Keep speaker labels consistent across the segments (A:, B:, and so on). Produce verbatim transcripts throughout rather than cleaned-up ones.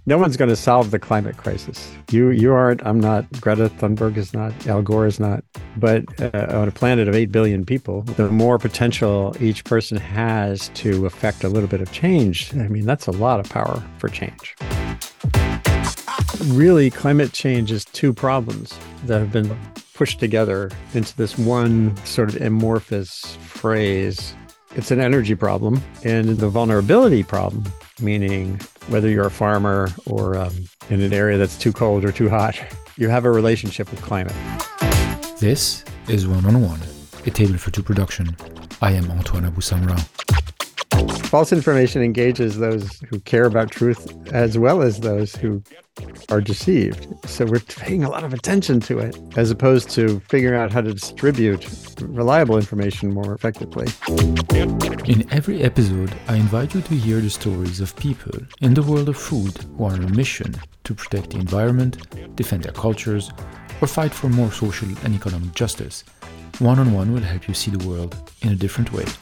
A: No one's going to solve the climate crisis. You you aren't, I'm not, Greta Thunberg is not, Al Gore is not. But uh, on a planet of eight billion people, the more potential each person has to affect a little bit of change, I mean, that's a lot of power for change. Really, climate change is two problems that have been pushed together into this one sort of amorphous phrase. It's an energy problem and the vulnerability problem, meaning whether you're a farmer or um, in an area that's too cold or too hot, you have a relationship with climate.
B: This is One on One, a Table for Two production. I am Antoine Abou-Samra.
A: False information engages those who care about truth as well as those who are deceived. So we're paying a lot of attention to it as opposed to figuring out how to distribute reliable information more effectively.
B: In every episode, I invite you to hear the stories of people in the world of food who are on a mission to protect the environment, defend their cultures, or fight for more social and economic justice. One on One will help you see the world in a different way.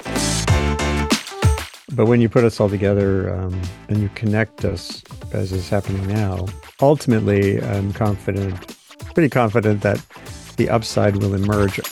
A: But when you put us all together um, and you connect us, as is happening now, ultimately, I'm confident, pretty confident that the upside will emerge.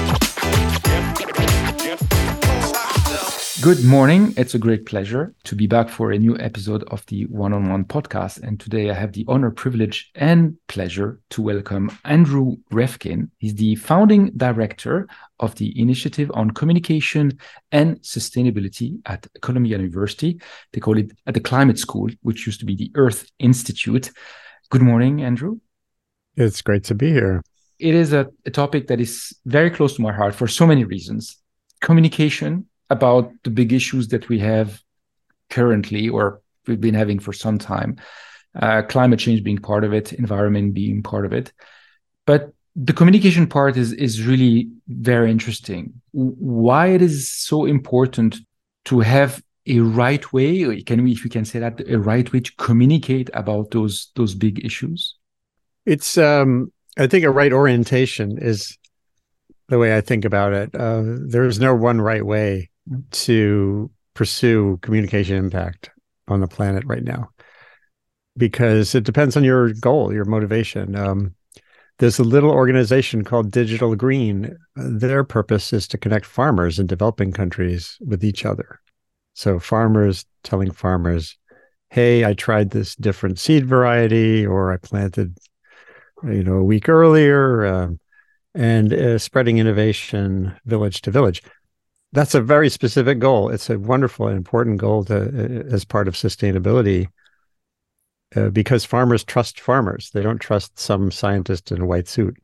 B: Good morning. It's a great pleasure to be back for a new episode of the One on One podcast. And today I have the honor, privilege, and pleasure to welcome Andrew Revkin. He's the founding director of the Initiative on Communication and Sustainability at Columbia University. They call it at the Climate School, which used to be the Earth Institute. Good morning, Andrew.
A: It's great to be here.
B: It is a, a topic that is very close to my heart for so many reasons. Communication about the big issues that we have currently, or we've been having for some time, uh, climate change being part of it, environment being part of it. But the communication part is, is really very interesting. Why it is so important to have a right way, or can we, if we can say that, a right way to communicate about those, those big issues?
A: It's, um, I think a right orientation is the way I think about it. Uh, there's no one right way to pursue communication impact on the planet right now, because it depends on your goal, your motivation. Um, there's a little organization called Digital Green. Their purpose is to connect farmers in developing countries with each other. So farmers telling farmers, hey, I tried this different seed variety, or I planted, you know, a week earlier, um, and uh, spreading innovation village to village. That's a very specific goal. It's a wonderful and important goal to, uh, as part of sustainability, uh, because farmers trust farmers. They don't trust some scientist in a white suit.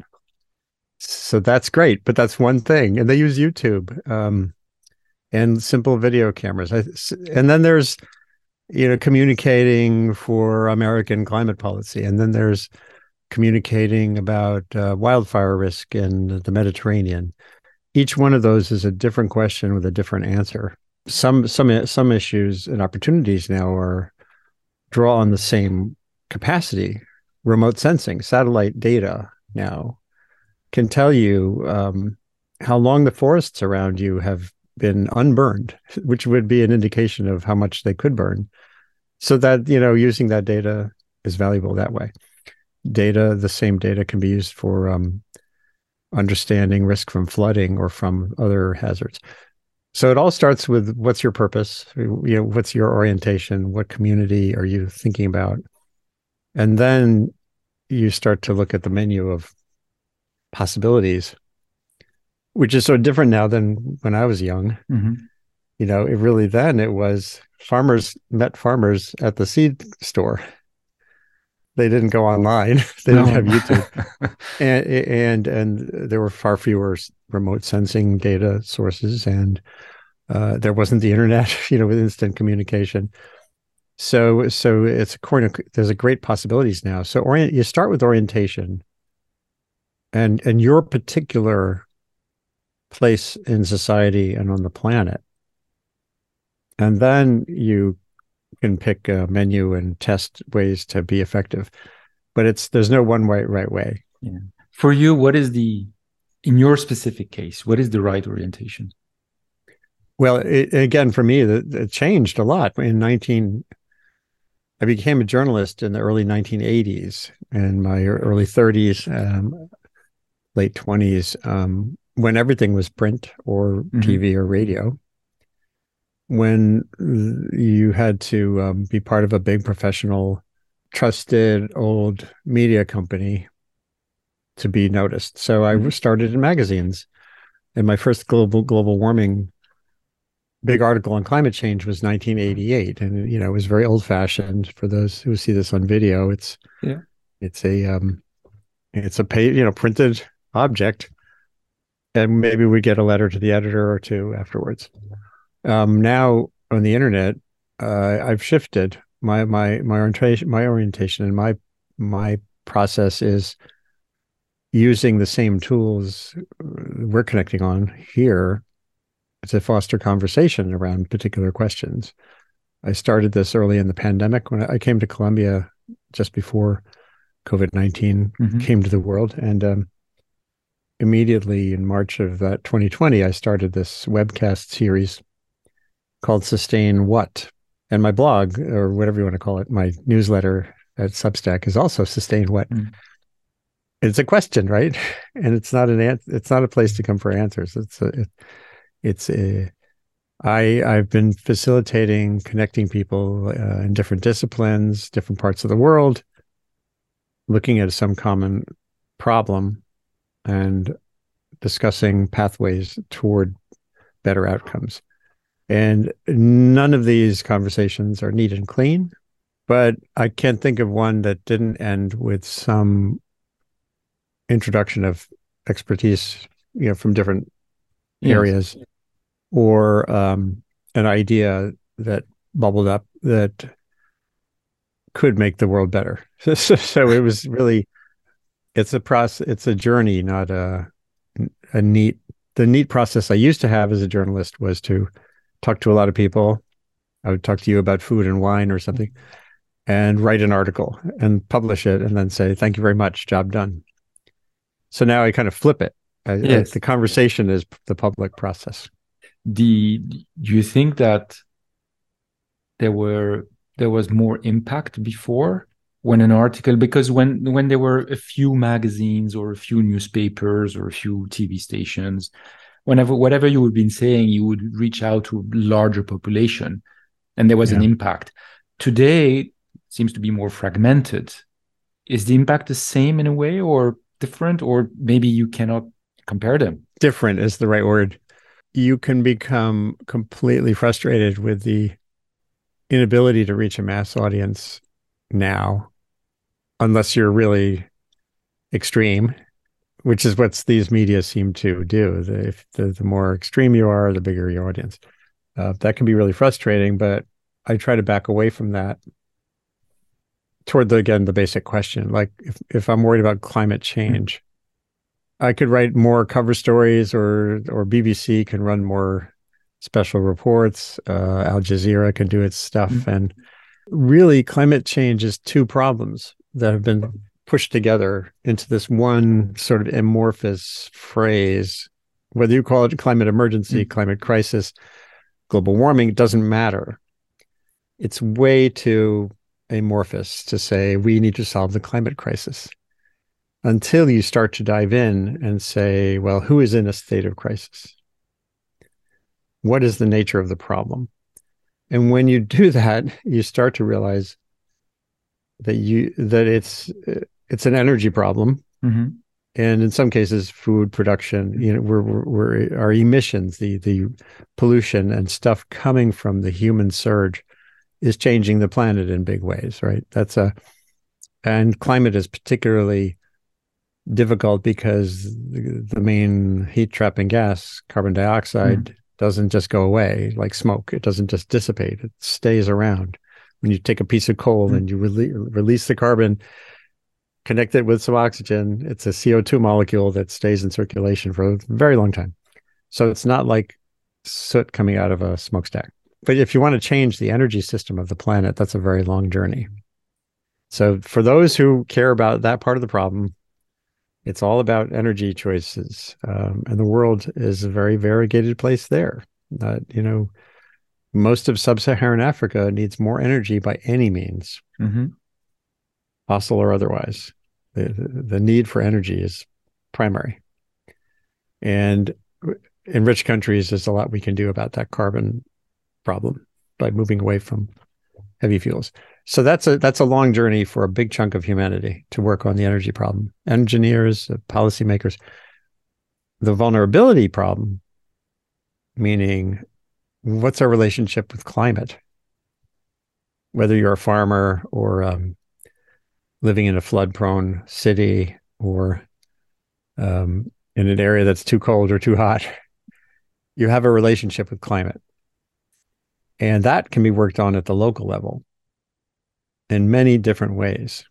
A: So that's great, but that's one thing. And they use YouTube um, and simple video cameras. I, and then there's, you know, communicating for American climate policy. And then there's communicating about uh, wildfire risk in the Mediterranean. Each one of those is a different question with a different answer. Some some some issues and opportunities now are draw on the same capacity. Remote sensing, satellite data now can tell you um, how long the forests around you have been unburned, which would be an indication of how much they could burn. So that, you know, using that data is valuable that way. Data, the same data can be used for um, understanding risk from flooding or from other hazards. So it all starts with what's your purpose, you know, what's your orientation, what community are you thinking about? And then you start to look at the menu of possibilities, which is so different now than when I was young. Mm-hmm. You know, it really, then it was farmers met farmers at the seed store. They didn't go online. They didn't no. have YouTube, and and and there were far fewer remote sensing data sources, and uh, there wasn't the internet, you know, with instant communication. So so it's a corner. There's a great possibilities now. So orient. You start with orientation, and and your particular place in society and on the planet, and then you can pick a menu and test ways to be effective, but it's there's no one right right way.
B: Yeah. For you, what is the, in your specific case, what is the right orientation?
A: Well, it, again, for me, it, it changed a lot in nineteen I became a journalist in the early nineteen eighties, in my early thirties, um, late twenties, um, when everything was print or
B: Mm-hmm.
A: T V or radio, when you had to um, be part of a big professional, trusted old media company to be noticed. So I
B: Mm-hmm.
A: started in magazines, and my first global global warming big article on climate change was nineteen eighty-eight, and you know it was very old fashioned. For those who see this on video, it's
B: Yeah.
A: it's a um, it's a pay, you know printed object, and maybe we get a letter to the editor or two afterwards. Um, now on the internet, uh, I've shifted my my my orientation my orientation and my my process is using the same tools we're connecting on here to foster conversation around particular questions. I started this early in the pandemic when I came to Colombia just before COVID nineteen mm-hmm. came to the world. And um, immediately in March of that twenty twenty, I started this webcast series called Sustain What? And my blog, or whatever you want to call it, my newsletter at Substack is also Sustain What? Mm. It's a question, right? And it's not an an- it's not a place to come for answers. It's a, it, it's a I, I've been facilitating, connecting people uh, in different disciplines, different parts of the world, looking at some common problem and discussing pathways toward better outcomes. And none of these conversations are neat and clean, but I can't think of one that didn't end with some introduction of expertise, you know, from different yes. areas. Or um, an idea that bubbled up that could make the world better. So, so it was really, it's a process, it's a journey, not a a neat. The neat process I used to have as a journalist was to talk to a lot of people. I would talk to you about food and wine or something, and write an article and publish it, and then say, "Thank you very much, job done." So now I kind of flip it. I, yes. I, the conversation is the public process.
B: The do you think that there were there was more impact before when an article, because when when there were a few magazines or a few newspapers or a few T V stations, whenever whatever you had been saying, you would reach out to a larger population and there was yeah. an impact. Today it seems to be more fragmented. Is the impact the same in a way or different, or maybe you cannot compare them?
A: Different is the right word. You can become completely frustrated with the inability to reach a mass audience now, unless you're really extreme, which is what these media seem to do. The, if the, the more extreme you are, the bigger your audience. Uh, that can be really frustrating, but I try to back away from that toward, the again, the basic question. Like if, if I'm worried about climate change, mm-hmm. I could write more cover stories, or or B B C can run more special reports. Uh, Al Jazeera can do its stuff. Mm-hmm. And really, climate change is two problems that have been pushed together into this one sort of amorphous phrase. Whether you call it climate emergency, mm-hmm. climate crisis, global warming, it doesn't matter. It's way too amorphous to say we need to solve the climate crisis, until you start to dive in and say, well, who is in a state of crisis? What is the nature of the problem? And when you do that, you start to realize that you that it's it's an energy problem, mm-hmm. and in some cases, food production. You know, we're, we're, we're our emissions, the the pollution and stuff coming from the human surge, is changing the planet in big ways. Right? That's a and climate is particularly difficult because the, the main heat trapping gas, carbon dioxide, mm. doesn't just go away like smoke. It doesn't just dissipate. It stays around. When you take a piece of coal mm. and you rele- release the carbon, connect it with some oxygen, it's a C O two molecule that stays in circulation for a very long time. So it's not like soot coming out of a smokestack. But if you want to change the energy system of the planet, that's a very long journey. So for those who care about that part of the problem, it's all about energy choices, um, and the world is a very variegated place there. Uh, you know, Most of sub-Saharan Africa needs more energy by any means,
B: Mm-hmm.
A: fossil or otherwise. The, the need for energy is primary. And in rich countries, there's a lot we can do about that carbon problem by moving away from heavy fuels. So that's a that's a long journey for a big chunk of humanity to work on the energy problem. Engineers, policymakers. The vulnerability problem, meaning what's our relationship with climate? Whether you're a farmer or um, living in a flood-prone city or um, in an area that's too cold or too hot, you have a relationship with climate. And that can be worked on at the local level in many different ways.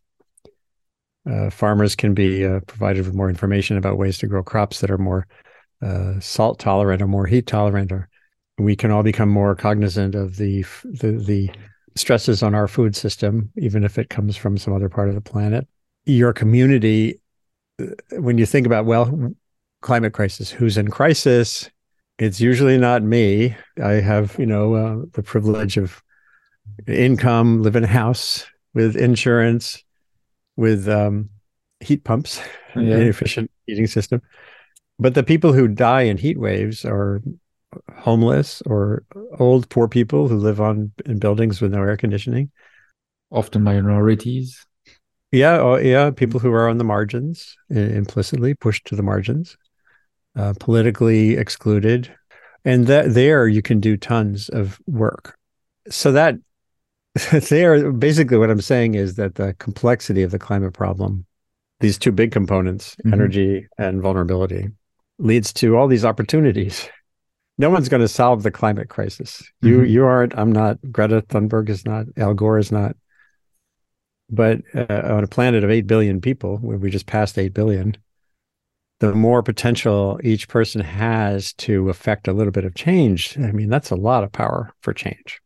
A: Uh, farmers can be uh, provided with more information about ways to grow crops that are more uh, salt tolerant or more heat tolerant, or we can all become more cognizant of the, the the stresses on our food system, even if it comes from some other part of the planet. Your community, when you think about, well, climate crisis, who's in crisis? It's usually not me. I have, you know, uh, the privilege of income, live in a house with insurance, with um, heat pumps,
B: Yeah.
A: an efficient heating system. But the people who die in heat waves are homeless or old, poor people who live on in buildings with no air conditioning.
B: Often minorities.
A: Yeah, oh, yeah, people who are on the margins, implicitly pushed to the margins, uh, politically excluded. And that there you can do tons of work. So that there, basically what I'm saying is that the complexity of the climate problem, these two big components, mm-hmm. energy and vulnerability, leads to all these opportunities. No one's going to solve the climate crisis. You mm-hmm. you aren't, I'm not, Greta Thunberg is not, Al Gore is not. But uh, on a planet of eight billion people, where we just passed eight billion, the more potential each person has to affect a little bit of change, I mean, that's a lot of power for change.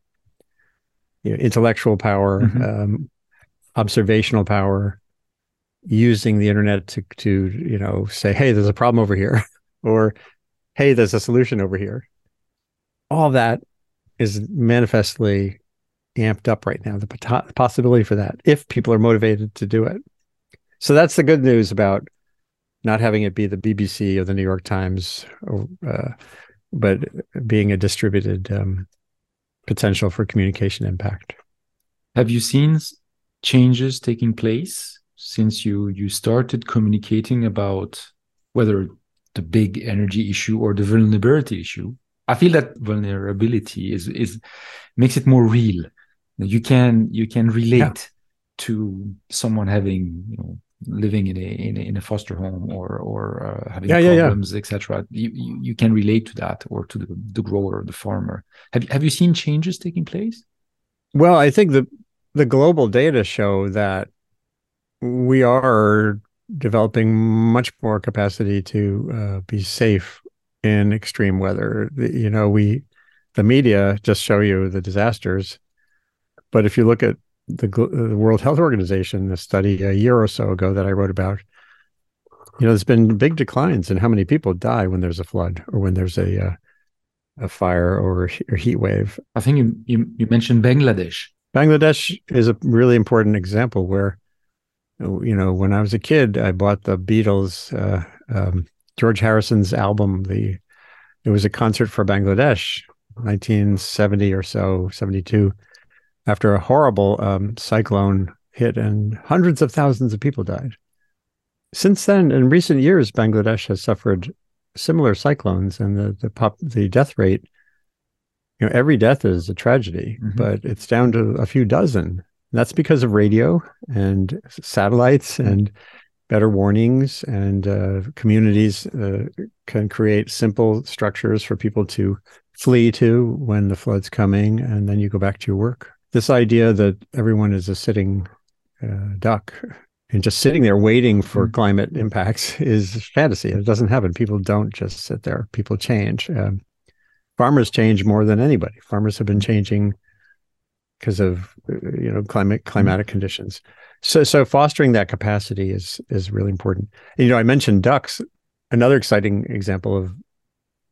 A: You know, intellectual power, mm-hmm. um, observational power, using the internet to, to, you know, say, hey, there's a problem over here, or hey, there's a solution over here. All that is manifestly amped up right now, the pot- possibility for that, if people are motivated to do it. So that's the good news about not having it be the B B C or the New York Times, or, uh, but being a distributed um, potential for communication impact.
B: Have you seen changes taking place since you you started communicating about whether the big energy issue or the vulnerability issue? I feel that vulnerability is is makes it more real. You can you can relate yeah. to someone having, you know, living in a in a, in a foster home or or uh, having yeah, problems, yeah, yeah. et cetera. You, you you can relate to that, or to the, the grower, the farmer. Have have you seen changes taking place?
A: Well, I think the the global data show that we are developing much more capacity to uh, be safe in extreme weather. You know, we the media just show you the disasters. But if you look at the, the World Health Organization, a study a year or so ago that I wrote about, you know, there's been big declines in how many people die when there's a flood or when there's a uh, a fire or a heat wave.
B: I think you, you you mentioned Bangladesh.
A: Bangladesh is a really important example where, you know, when I was a kid, I bought the Beatles, uh, um, George Harrison's album. The it was a concert for Bangladesh, nineteen seventy or so, seventy-two. After a horrible um, cyclone hit and hundreds of thousands of people died. Since then, in recent years, Bangladesh has suffered similar cyclones, and the the pop the death rate, you know, every death is a tragedy, mm-hmm. but it's down to a few dozen. And that's because of radio and satellites and better warnings, and uh, communities uh, can create simple structures for people to flee to when the flood's coming, and then you go back to your work. This idea that everyone is a sitting uh, duck and just sitting there waiting for mm-hmm. climate impacts is fantasy. It doesn't happen. People don't just sit there. People change. Um, farmers change more than anybody. Farmers have been changing because of, you know, climate climatic mm-hmm. conditions. So, so fostering that capacity is is really important. And, you know, I mentioned ducks. Another exciting example of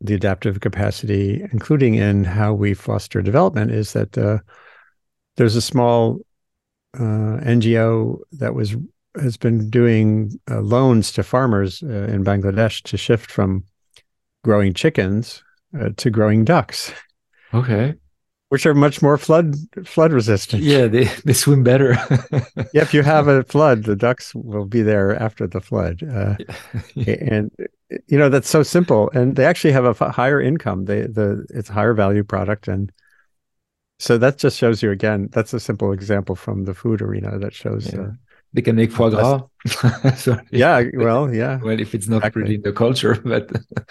A: the adaptive capacity, including in how we foster development, is that uh, there's a small uh, N G O that was has been doing uh, loans to farmers uh, in Bangladesh to shift from growing chickens uh, to growing ducks.
B: Okay.
A: Which are much more flood flood resistant.
B: Yeah, they, they swim better.
A: Yeah, if you have a flood, the ducks will be there after the flood. Uh, yeah. And you know that's so simple, and they actually have a f- higher income. They the it's a higher value product, and so that just shows you again. That's a simple example from the food arena that shows.
B: Yeah.
A: Uh,
B: they can make foie gras.
A: Sorry. Yeah, well, yeah.
B: Well, if it's not
A: exactly.
B: really in the culture, but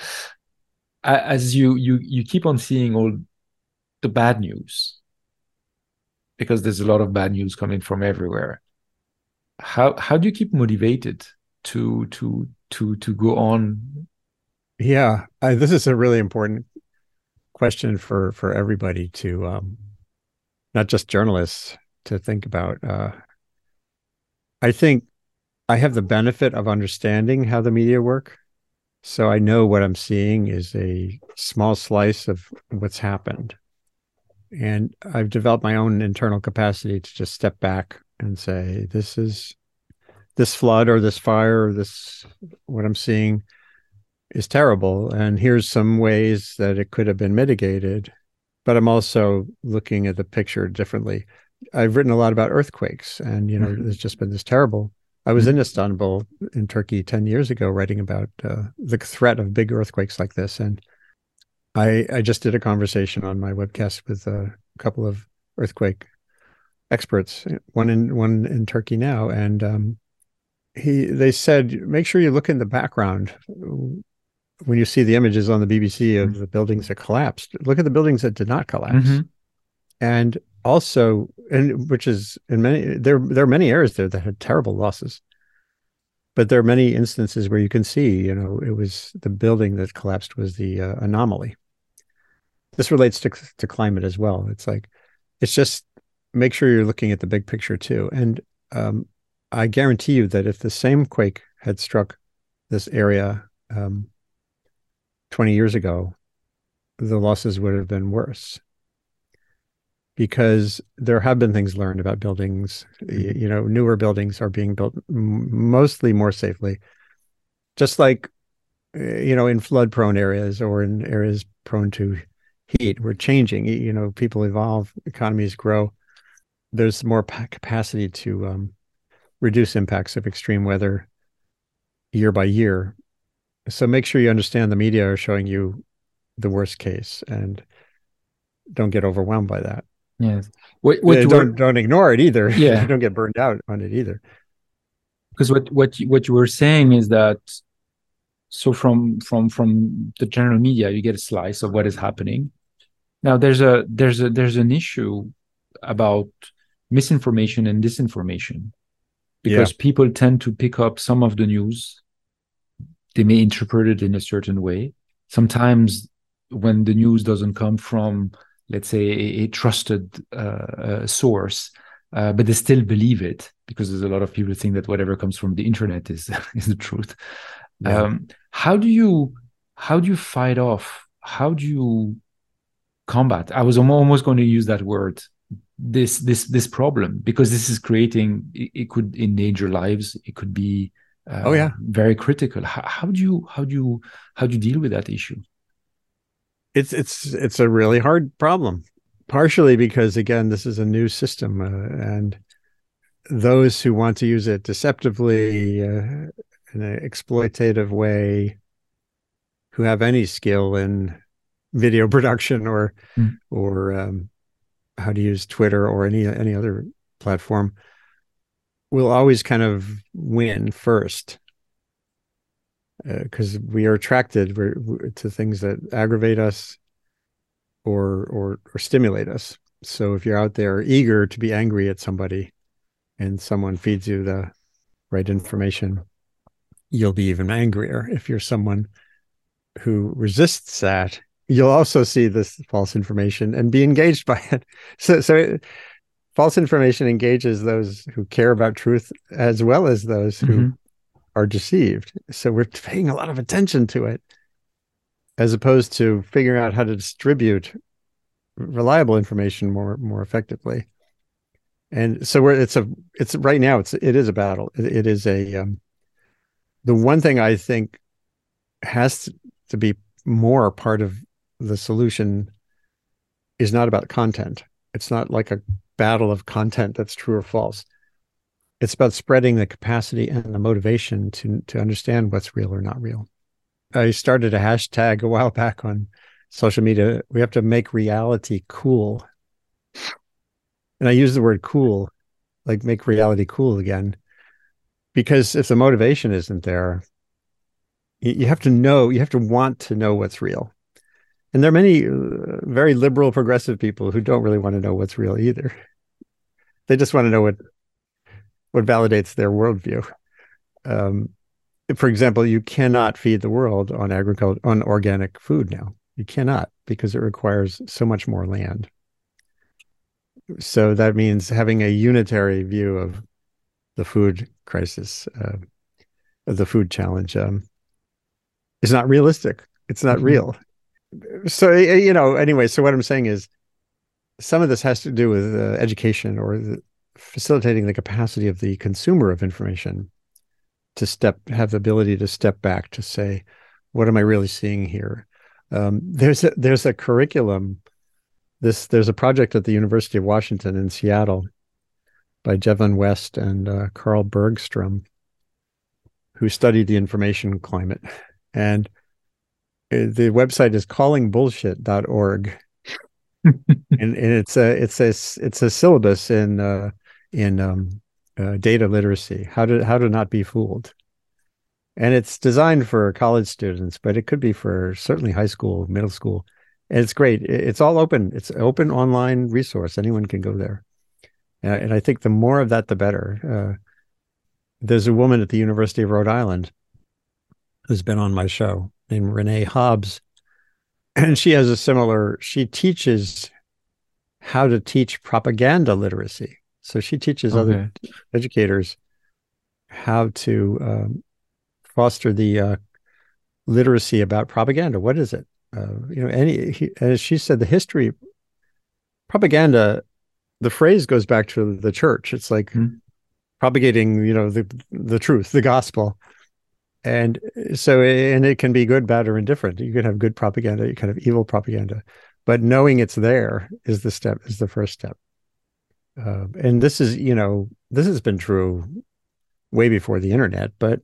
B: as you you you keep on seeing all the bad news, because there's a lot of bad news coming from everywhere. How how do you keep motivated to to to to go on?
A: Yeah, I, this is a really important question for for everybody to, um, not just journalists, to think about. Uh, I think I have the benefit of understanding how the media work, so I know what I'm seeing is a small slice of what's happened. And I've developed my own internal capacity to just step back and say, this is this flood or this fire or this, what I'm seeing is terrible. And here's some ways that it could have been mitigated. But I'm also looking at the picture differently. I've written a lot about earthquakes, and, you know, mm-hmm. there's just been this terrible. I was mm-hmm. in Istanbul in Turkey ten years ago writing about uh, the threat of big earthquakes like this. And I, I just did a conversation on my webcast with a couple of earthquake experts, one in one in Turkey now, and um, he they said, make sure you look in the background when you see the images on the B B C of mm-hmm. the buildings that collapsed. Look at the buildings that did not collapse, mm-hmm. and also, and which is in many there there are many areas there that had terrible losses. But there are many instances where you can see, you know, it was the building that collapsed was the uh, anomaly. This relates to to climate as well. It's like, it's just make sure you're looking at the big picture too. And um, I guarantee you that if the same quake had struck this area um, twenty years ago, the losses would have been worse. Because there have been things learned about buildings. Mm-hmm. You know, newer buildings are being built mostly more safely. Just like, you know, in flood-prone areas or in areas prone to heat, we're changing. You know, people evolve, economies grow. There's more capacity to um, reduce impacts of extreme weather year by year. So make sure you understand the media are showing you the worst case, and don't get overwhelmed by that.
B: Yes. What, what
A: yeah, don't don't ignore it either.
B: Yeah.
A: Don't get burned out on it either.
B: Because what what you, what you were saying is that, so from from from the general media, you get a slice of what is happening. Now there's a there's a there's an issue about misinformation and disinformation, because yeah. people tend to pick up some of the news. They may interpret it in a certain way. Sometimes when the news doesn't come from, let's say, a, a trusted uh, uh, source, uh, but they still believe it, because there's a lot of people who think that whatever comes from the internet is is the truth. Yeah. Um, how do you how do you fight off? How do you combat? I was almost going to use that word. This this this problem, because this is creating. It, it could endanger lives. It could be. Uh,
A: oh yeah,
B: very critical. How, how do you how do you how do you deal with that issue?
A: It's it's it's a really hard problem, partially because, again, this is a new system, uh, and those who want to use it deceptively, uh, in an exploitative way, who have any skill in video production or mm. or um, how to use Twitter or any any other platform, will always kind of win first. Because uh, we are attracted we're, we're, to things that aggravate us or, or or stimulate us. So if you're out there eager to be angry at somebody, and someone feeds you the right information, you'll be even angrier. If you're someone who resists that, you'll also see this false information and be engaged by it. So so it, false information engages those who care about truth as well as those who mm-hmm. are deceived. So we're paying a lot of attention to it. as opposed to figuring out how to distribute reliable information more more effectively. And so we're it's a it's right now it's it is a battle. It, it is a um, the one thing I think has to be more part of the solution is not about content. It's not like a battle of content that's true or false. It's about spreading the capacity and the motivation to to understand what's real or not real. I started a hashtag a while back on social media. We have to make reality cool. And I use the word cool, like make reality cool again. Because if the motivation isn't there, you have to know, you have to want to know what's real. And there are many uh, very liberal, progressive people who don't really want to know what's real either. They just want to know what what validates their worldview. Um, for example, you cannot feed the world on agriculture, on organic food now. You cannot, because it requires so much more land. So that means having a unitary view of the food crisis, uh, of the food challenge, um, is not realistic. It's not mm-hmm. real. So, you know, anyway, so what I'm saying is some of this has to do with uh, education or the, facilitating the capacity of the consumer of information to step, have the ability to step back to say, what am I really seeing here? Um, there's a, there's a curriculum. This there's a project at the University of Washington in Seattle by Jevon West and uh, Carl Bergstrom, who studied the information climate. And the website is calling bullshit dot org. and, and it's a it's a it's a syllabus in uh, in um, uh, data literacy, how to how to not be fooled. And it's designed for college students, but it could be for certainly high school, middle school. And it's great. It's all open. It's an open online resource. Anyone can go there. And I, and I think the more of that, the better. Uh, there's a woman at the University of Rhode Island who's been on my show named Renee Hobbs. And she has a similar, she teaches how to teach propaganda literacy. So she teaches okay. other educators how to um, foster the uh, literacy about propaganda. What is it? Uh, you know, any, he, as she said, the history, propaganda, the phrase goes back to the church. It's like mm-hmm. propagating, you know, the the truth, the gospel. And so, and it can be good, bad, or indifferent. You can have good propaganda, you can have evil propaganda, but knowing it's there is the step, is the first step. Uh, and this is, you know, this has been true way before the internet, but,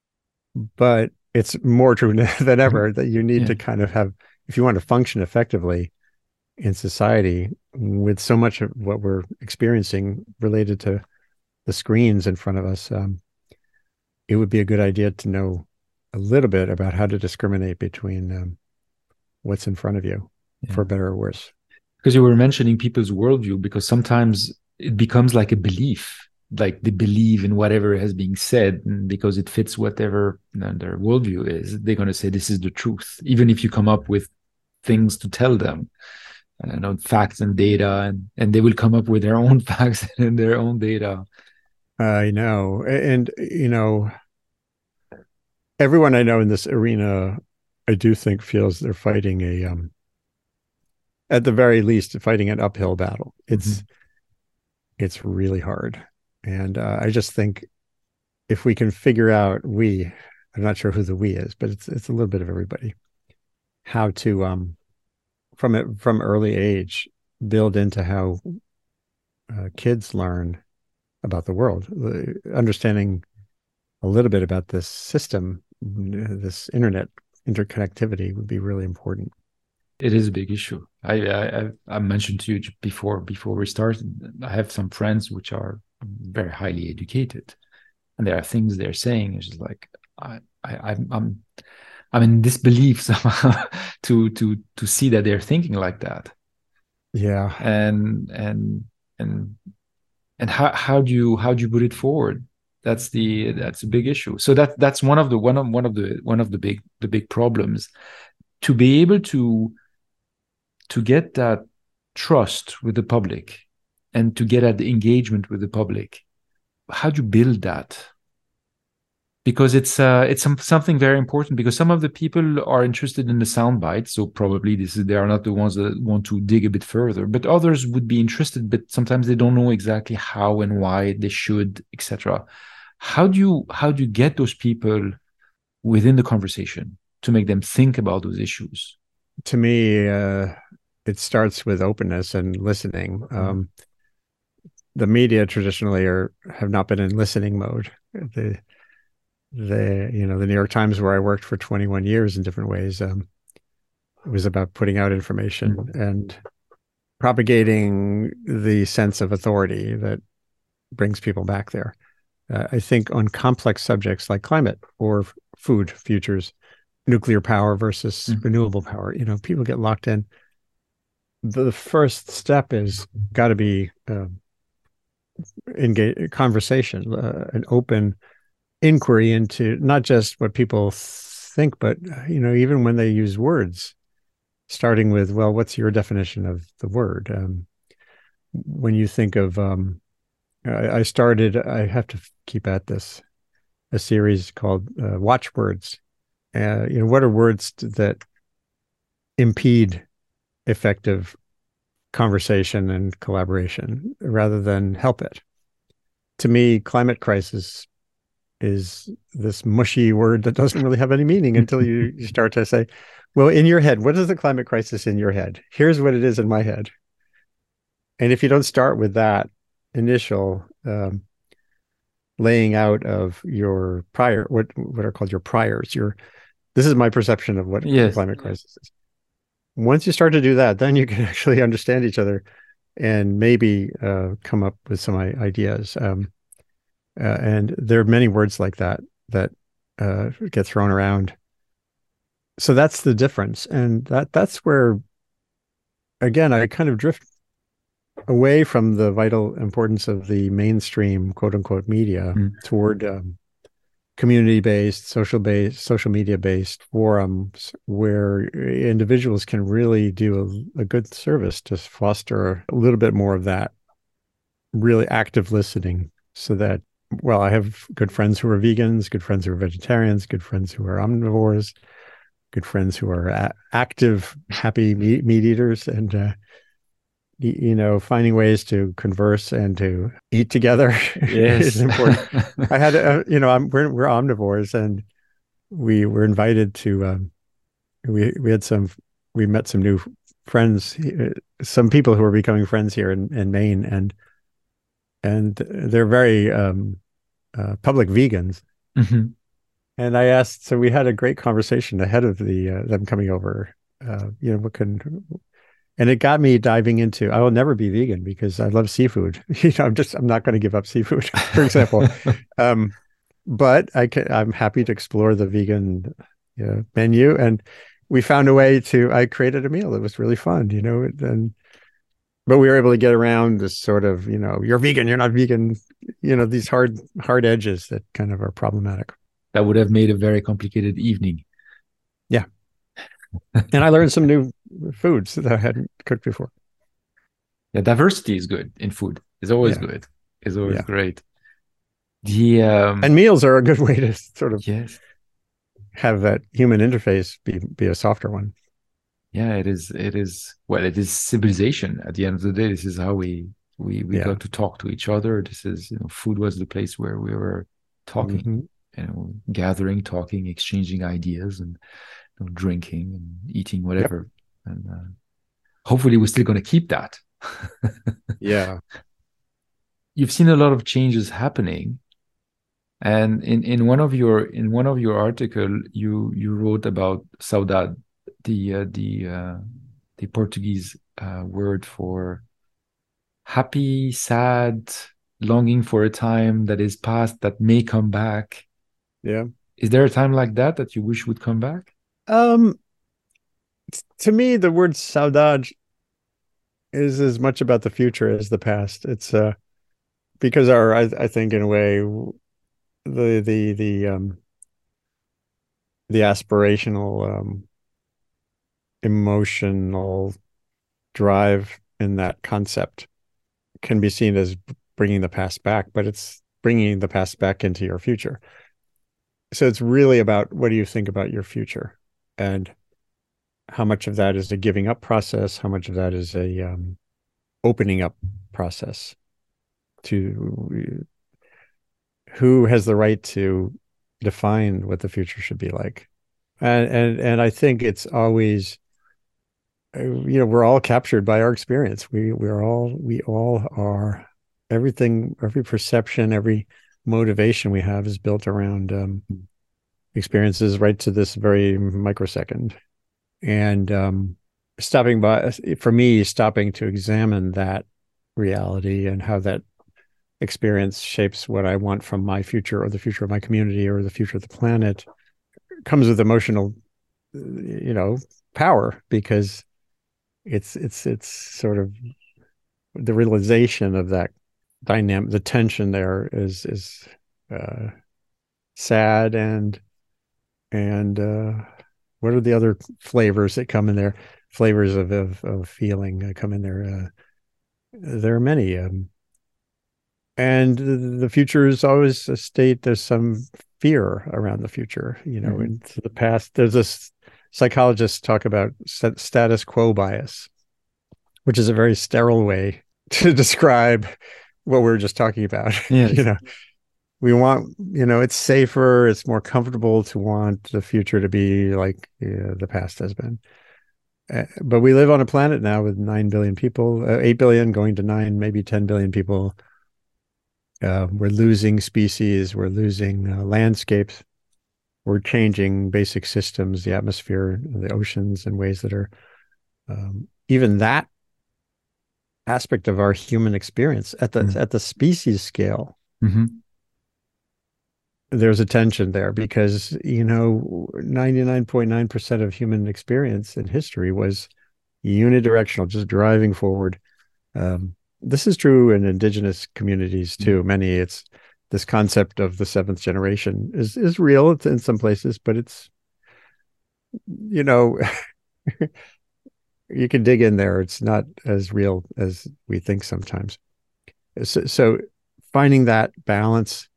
A: but it's more true than ever that you need yeah. to kind of have, if you want to function effectively in society with so much of what we're experiencing related to the screens in front of us, um, it would be a good idea to know a little bit about how to discriminate between um, what's in front of you, yeah. for better or worse.
B: Because you were mentioning people's worldview, because sometimes it becomes like a belief. Like they believe in whatever has been said, and because it fits whatever, you know, their worldview is, they're going to say this is the truth, even if you come up with things to tell them, you know, facts and data, and and they will come up with their own facts and their own data.
A: I know, and you know, everyone I know in this arena, I do think feels they're fighting a, um, at the very least, fighting an uphill battle. It's mm-hmm. it's really hard. And uh, I just think if we can figure out, we, I'm not sure who the we is, but it's it's a little bit of everybody, how to, um, from it, from early age, build into how uh, kids learn about the world, understanding a little bit about this system, this internet interconnectivity would be really important.
B: It is a big issue. I, I I mentioned to you before before we started, I have some friends which are very highly educated, and there are things they're saying. It's just like I I I'm I'm, I'm in disbelief somehow to to to see that they're thinking like that.
A: Yeah,
B: and and and and how how do you how do you put it forward? That's the that's a big issue. So that that's one of the one of one of the one of the big the big problems, to be able to to get that trust with the public and to get at the engagement with the public. How do you build that? because it's uh, it's some, something very important, because some of the people are interested in the sound bite, so probably this is they are not the ones that want to dig a bit further, but others would be interested, but sometimes they don't know exactly how and why they should, et cetera. How do you how do you get those people within the conversation to make them think about those issues?
A: To me, uh, it starts with openness and listening. Um, the media traditionally are have not been in listening mode. The the you know the New York Times, where I worked for twenty-one years in different ways, um, it was about putting out information mm-hmm. and propagating the sense of authority that brings people back there. Uh, I think on complex subjects like climate or f- food futures, nuclear power versus mm-hmm. renewable power, you know, people get locked in. The first step is got to be uh, engage conversation, uh, an open inquiry into not just what people think, but, you know, even when they use words, starting with, well, what's your definition of the word? Um, when you think of, um, I, I started, I have to keep at this, a series called uh, Watchwords. Uh, you know, what are words that impede effective conversation and collaboration rather than help it? To me, climate crisis is this mushy word that doesn't really have any meaning until you, you start to say, well, in your head, what is the climate crisis in your head? Here's what it is in my head. And if you don't start with that initial um, laying out of your prior, what what are called your priors, your this is my perception of what yes. climate crisis is. Once you start to do that, then you can actually understand each other and maybe uh, come up with some ideas. Um, uh, and there are many words like that that uh, get thrown around. So that's the difference. And that that's where, again, I kind of drift away from the vital importance of the mainstream, quote unquote, media mm. toward um, community-based, social-based, social media-based forums where individuals can really do a, a good service to foster a little bit more of that really active listening, so that, well, I have good friends who are vegans, good friends who are vegetarians, good friends who are omnivores, good friends who are a- active, happy meat, meat eaters, and uh, you know, finding ways to converse and to eat together yes. is important. I had, a, you know, I'm, we're, we're omnivores, and we were invited to, um, we, we had some, we met some new friends, some people who are becoming friends here in, in Maine, and, and they're very um, uh, public vegans. Mm-hmm. And I asked, so we had a great conversation ahead of the, uh, them coming over, uh, you know, what can, and it got me diving into, I will never be vegan because I love seafood. You know, I'm just, I'm not going to give up seafood, for example. um, but I can, I'm happy to explore the vegan you know, menu. And we found a way to, I created a meal that was really fun, you know, and, but we were able to get around this sort of, you know, you're vegan, you're not vegan, you know, these hard, hard edges that kind of are problematic.
B: That would have made a very complicated evening.
A: Yeah. And I learned some new foods that I hadn't cooked before.
B: Yeah, diversity is good in food. It's always yeah. good. It's always yeah. great. The um...
A: and meals are a good way to sort of
B: yes.
A: have that human interface be be a softer one.
B: Yeah, it is. It is. Well, it is civilization. At the end of the day, this is how we we we yeah. got to talk to each other. This is, you know, food was the place where we were talking, mm-hmm. you know, gathering, talking, exchanging ideas, and you know, drinking and eating whatever. Yep. And uh, hopefully, we're still going to keep that.
A: Yeah,
B: you've seen a lot of changes happening, and in in one of your in one of your article, you you wrote about saudade, the uh, the uh, the Portuguese uh, word for happy, sad, longing for a time that is past that may come back.
A: Yeah.
B: Is there a time like that that you wish would come back?
A: Um, to me, the word saudade is as much about the future as the past. It's uh, because our, I, I think in a way, the the the um, the aspirational, um, emotional drive in that concept can be seen as bringing the past back, but it's bringing the past back into your future. so it's really about what do you think about your future, and how much of that is a giving up process, how much of that is a um, opening up process to who has the right to define what the future should be like. And and and I think it's always, you know, we're all captured by our experience. We we're all we all are. Everything, every perception, every motivation we have is built around um, experiences right to this very microsecond. And um, stopping by, for me, stopping to examine that reality and how that experience shapes what I want from my future or the future of my community or the future of the planet comes with emotional, you know, power, because it's it's it's sort of the realization of that dynamic, the tension there is is uh, sad, and and uh, what are the other flavors that come in there? Flavors of of, of feeling that come in there. Uh, there are many, um, and the future is always a state. There's some fear around the future, you know. Mm-hmm. In the past, there's this psychologists talk about status quo bias, which is a very sterile way to describe what we were just talking about. Yes. You know, we want, you know, it's safer, it's more comfortable to want the future to be like you know, the past has been. Uh, but we live on a planet now with nine billion people, uh, eight billion going to nine, maybe ten billion people. Uh, we're losing species, we're losing uh, landscapes, we're changing basic systems, the atmosphere, the oceans, in ways that are um, even that aspect of our human experience at the mm-hmm. at the species scale. Mm-hmm. There's a tension there because, you know, ninety-nine point nine percent of human experience in history was unidirectional, just driving forward. Um, this is true in indigenous communities too. Mm-hmm. Many, it's this concept of the seventh generation is is real. It's in some places, but it's, you know, you can dig in there. It's not as real as we think sometimes. So, so finding that balance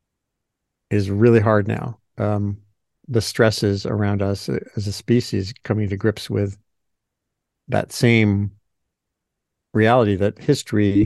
A: is really hard now. Um, the stresses around us as a species coming to grips with that same reality that history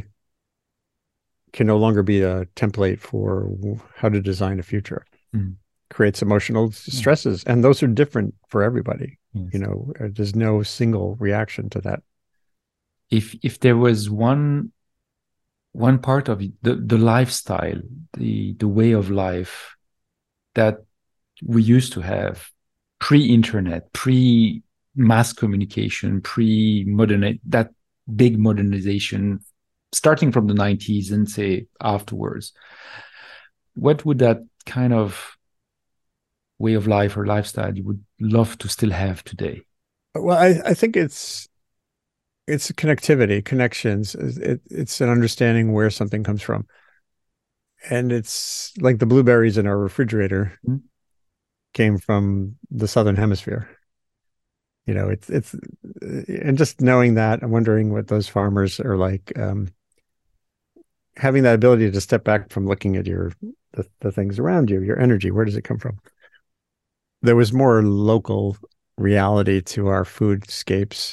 A: can no longer be a template for how to design a future. Mm. Creates emotional stresses, and those are different for everybody. Yes. You know, there's no single reaction to that.
B: If if there was one one part of it, the the lifestyle, the the way of life that we used to have pre-internet, pre-mass communication, pre-modern, that big modernization, starting from the nineties and say afterwards, what would that kind of way of life or lifestyle you would love to still have today?
A: Well, I, I think it's it's connectivity, connections. It, it's an understanding where something comes from. And it's like the blueberries in our refrigerator mm-hmm. came from the Southern Hemisphere. You know, it's, it's, and just knowing that, I'm wondering what those farmers are like, um, having that ability to step back from looking at your, the, the things around you, your energy, where does it come from? There was more local reality to our foodscapes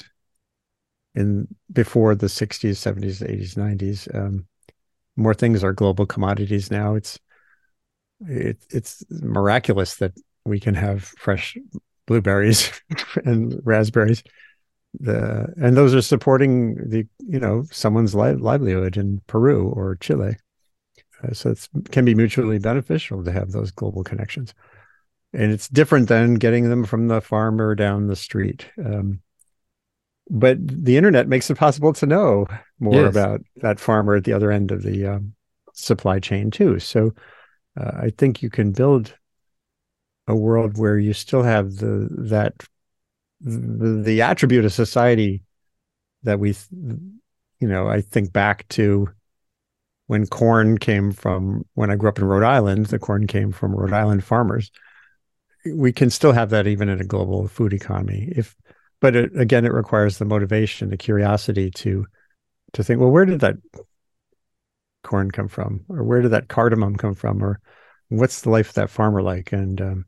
A: in before the sixties, seventies, eighties, nineties. Um, more things are global commodities now. It's it, it's miraculous that we can have fresh blueberries and raspberries. The and those are supporting the you know someone's li- livelihood in Peru or Chile. Uh, so it can be mutually beneficial to have those global connections. And it's different than getting them from the farmer down the street. Um, but the internet makes it possible to know more yes. about that farmer at the other end of the um, supply chain too. So uh, I think you can build a world where you still have the that the, the attribute of society that we, you know, I think back to when corn came from, when I grew up in Rhode Island, the corn came from Rhode Island farmers. We can still have that even in a global food economy. If, but it, again, it requires the motivation, the curiosity to to think, well, where did that corn come from, or where did that cardamom come from, or what's the life of that farmer like? And um,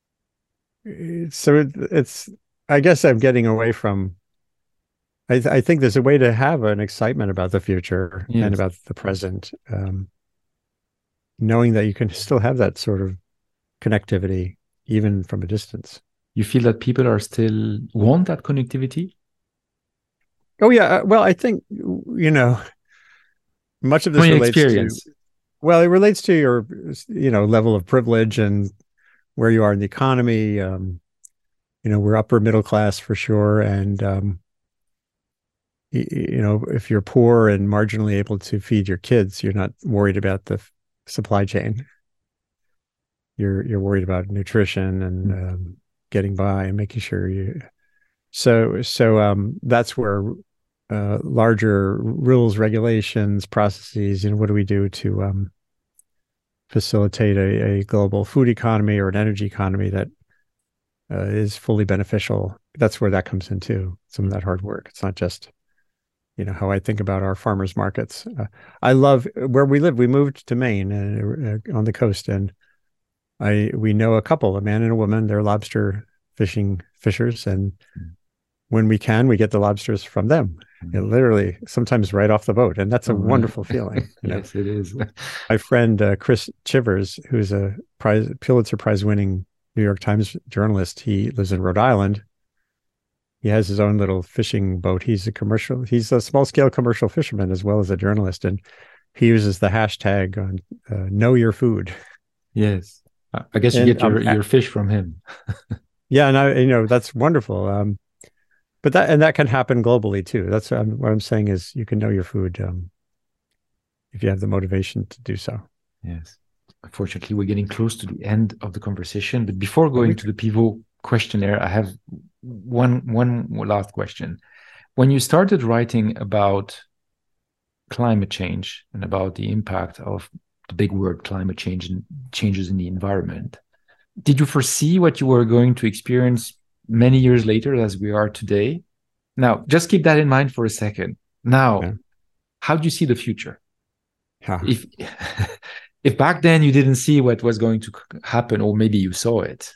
A: so it, it's, I guess I'm getting away from, I, th- I think there's a way to have an excitement about the future and
B: Yes.
A: about the present, um, knowing that you can still have that sort of connectivity even from a distance.
B: You feel that people are still want that connectivity?
A: Oh yeah, uh, well, I think you know much of
B: From
A: this
B: your
A: relates to,
B: experience.
A: well, it relates to your you know level of privilege and where you are in the economy. Um, you know, we're upper middle class for sure, and um, you, you know, if you're poor and marginally able to feed your kids, you're not worried about the supply chain. You're you're worried about nutrition and um, getting by and making sure you. So so um, that's where uh, larger rules, regulations, processes. You know, what do we do to um, facilitate a, a global food economy or an energy economy that uh, is fully beneficial? That's where that comes into some of that hard work. It's not just you know how I think about our farmers markets. Uh, I love where we live. We moved to Maine uh, uh, on the coast, and I we know a couple, a man and a woman. They're lobster fishing fishers, and when we can, we get the lobsters from them. It literally sometimes right off the boat, and that's a
B: Oh, right.
A: wonderful feeling. You know,
B: Yes, it is.
A: my friend uh, Chris Chivers, who's a prize Pulitzer Prize winning New York Times journalist, he lives in Rhode Island. He has his own little fishing boat. He's a commercial, he's a small scale commercial fisherman as well as a journalist, and he uses the hashtag on uh, know your food.
B: Yes. I I guess you
A: And
B: get
A: um,
B: your your fish from him.
A: yeah, and I, you know, that's wonderful. Um, but that and that can happen globally too. That's what I'm, what I'm saying is you can know your food um, if you have the motivation to do so.
B: Yes. Unfortunately, we're getting close to the end of the conversation. But before
A: But
B: going
A: we,
B: to the pivot questionnaire, I have one one last question. When you started writing about climate change and about the impact of the big word climate change and changes in the environment, did you foresee what you were going to experience many years later as we are today? Now, just keep that in mind for a second. Now,
A: yeah,
B: how do you see the future?
A: yeah,
B: If if back then you didn't see what was going to happen, or maybe you saw it,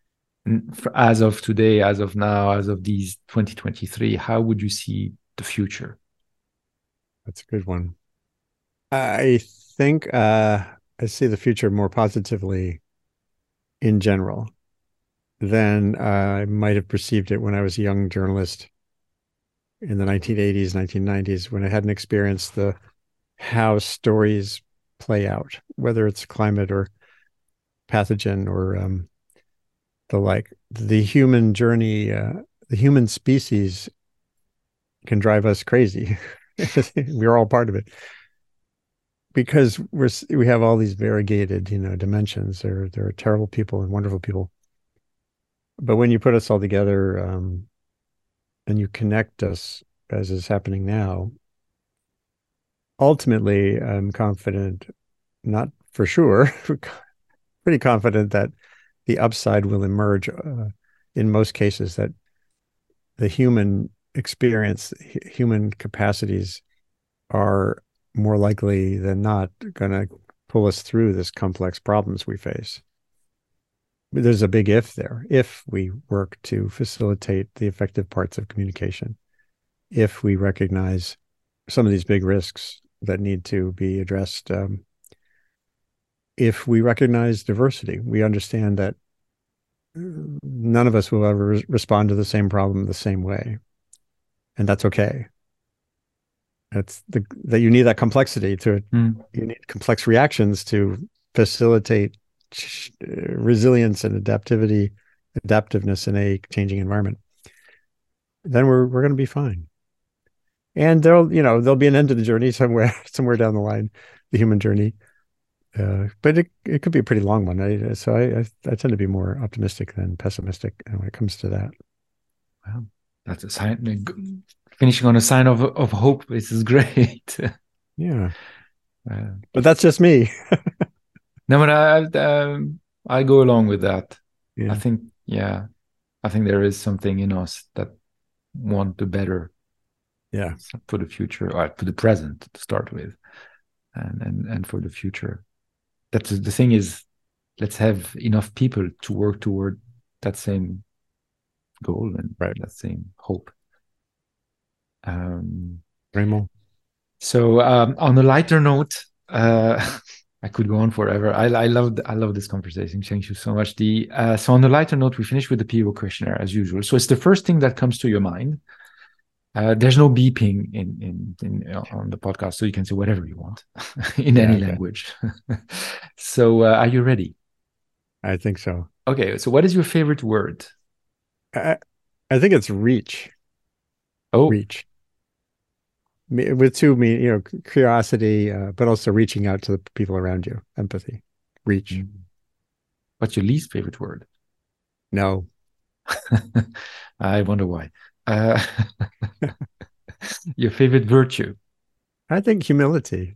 B: as of today, as of now, as of these twenty twenty-three, how would you see the future?
A: that's a good one. I think uh, I see the future more positively in general than uh, I might have perceived it when I was a young journalist in the nineteen eighties, nineteen nineties, when I hadn't experienced the how stories play out, whether it's climate or pathogen or um, the like. The human journey, uh, the human species can drive us crazy. We're all part of it because we're we have all these variegated, you know, dimensions. There, there are terrible people and wonderful people, but when you put us all together um, and you connect us, as is happening now, ultimately, I'm confident, not for sure, pretty confident that the upside will emerge uh, in most cases, that the human experience, human capacities are more likely than not going to pull us through this complex problems we face. There's a big if there. If we work to facilitate the effective parts of communication, if we recognize some of these big risks that need to be addressed, um, if we recognize diversity, we understand that none of us will ever re- respond to the same problem the same way, and that's okay. It's the that you need that complexity to
B: Mm.
A: you need complex reactions to facilitate ch- resilience and adaptivity, adaptiveness in a changing environment. Then we're we're going to be fine. And there'll you know there'll be an end to the journey somewhere somewhere down the line, the human journey. Uh, but it it could be a pretty long one. I, so I, I I tend to be more optimistic than pessimistic when it comes to that.
B: Well, that's a sign. Finishing on a sign of of hope. This is great.
A: Yeah,
B: Uh,
A: but that's just me.
B: no, but I um, I go along with that. I
A: Yeah,
B: think, yeah, I think there is something in us that want the better
A: yeah,
B: for the future, or for the present to start with, and and and for the future. That's the thing is. let's have enough people to work toward that same goal and
A: Right.
B: that same hope. Um,
A: Raymond.
B: so um, on a lighter note, uh, I could go on forever. I, I love I love this conversation. Thank you so much. The uh, so on a lighter note, we finish with the P O questionnaire as usual. So it's the first thing that comes to your mind. Uh, there's no beeping in in, in uh, on the podcast, so you can say whatever you want in
A: Yeah,
B: any
A: okay.
B: language. So uh, are you ready?
A: I think so.
B: Okay. So what is your favorite word?
A: I, I think it's reach.
B: Oh,
A: Reach. With two, me, you know, curiosity, uh, but also reaching out to the people around you. Empathy. Reach.
B: what's your least favorite word?
A: No.
B: I wonder why. Uh, your favorite virtue?
A: I think humility.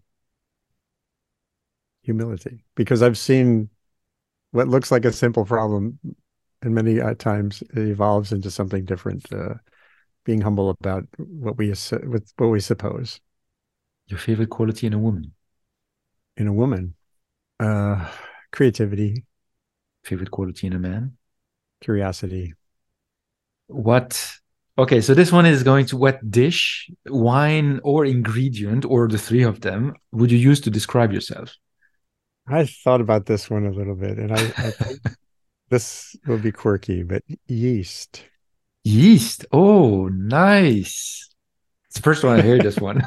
A: Humility. Because I've seen what looks like a simple problem, and many uh, times it evolves into something different. Uh, being humble about what we with what we suppose.
B: Your favorite quality in a woman?
A: In a woman, uh, creativity.
B: Favorite quality in a man?
A: Curiosity.
B: What? Okay, so this one is going to what dish, wine, or ingredient, or the three of them, would you use to describe yourself?
A: I thought about this one a little bit, and I, I think this will be quirky, but yeast.
B: Yeast. Oh, nice. It's the first one I hear this one.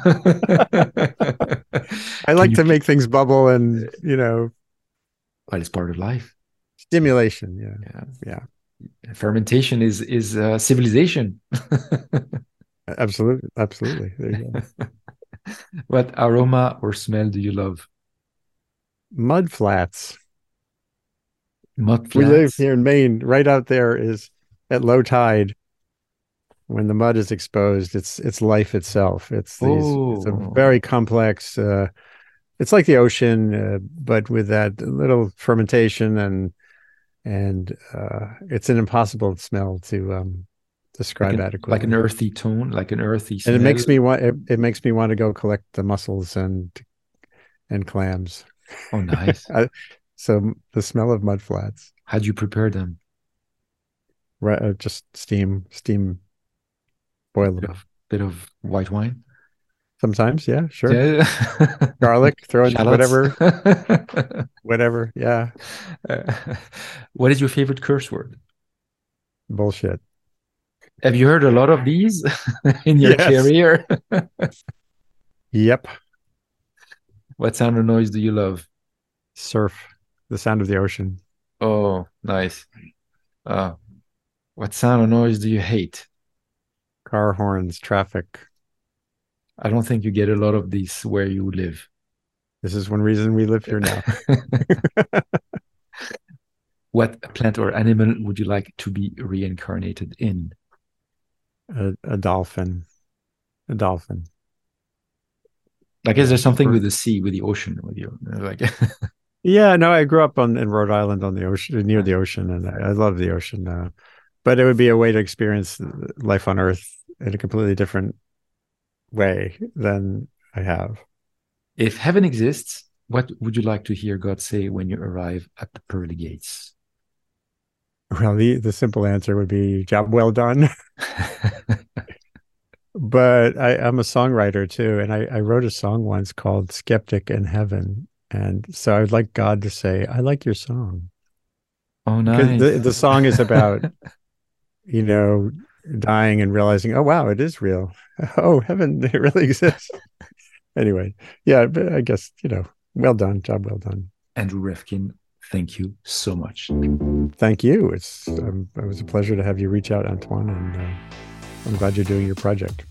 A: I like to make things bubble and, you know.
B: Well, it's part of life.
A: Stimulation. Yeah. Yeah.
B: yeah. Fermentation is is uh, civilization.
A: Absolutely. Absolutely. There you go.
B: What aroma or smell do you love?
A: Mud flats.
B: Mud flats.
A: We live here in Maine. Right out there is at low tide. When the mud is exposed, it's it's life itself. It's these. Oh. It's a very complex. Uh, it's like the ocean, uh, but with that little fermentation and and uh, it's an impossible smell to um, describe
B: like an,
A: adequately.
B: Like an earthy tone, like an earthy smell.
A: And it makes me want. It, it makes me want to go collect the mussels and and clams.
B: Oh, nice.
A: I, so the smell of mud flats.
B: How do you prepare them?
A: Right, uh, just steam, steam. Boil
B: bit of, bit of white wine.
A: Sometimes, yeah, sure. Yeah. Garlic, throw in whatever, whatever. Yeah.
B: Uh, what is your favorite curse word?
A: Bullshit.
B: Have you heard a lot of these in your yes. career?
A: Yep.
B: What sound or noise do you love?
A: Surf, the sound of the ocean.
B: Oh, nice. Uh, what sound or noise do you hate?
A: Car horns, traffic.
B: I don't think you get a lot of these where you live.
A: This is one reason we live here now.
B: What plant or animal would you like to be reincarnated in?
A: A, a dolphin. A dolphin.
B: Like, is there something with the sea, with the ocean, with you? Like,
A: yeah, no, I grew up on in Rhode Island on the ocean, near the ocean, and I, I love the ocean. Uh, but it would be a way to experience life on Earth in a completely different way than I have.
B: If heaven exists, what would you like to hear God say when you arrive at the pearly gates?
A: Well, the, the simple answer would be job well done. But I, I'm a songwriter too, and I, I wrote a song once called Skeptic in Heaven. And so I'd like God to say, I like your song.
B: Oh, nice.
A: The, the song is about, you know, dying and realizing, oh, wow, it is real. Oh, heaven, it really exists. Anyway, yeah, but I guess, you know, well done. Job well done.
B: Andrew Revkin, thank you so much.
A: Thank you. It's um, it was a pleasure to have you reach out, Antoine, and uh, I'm glad you're doing your project.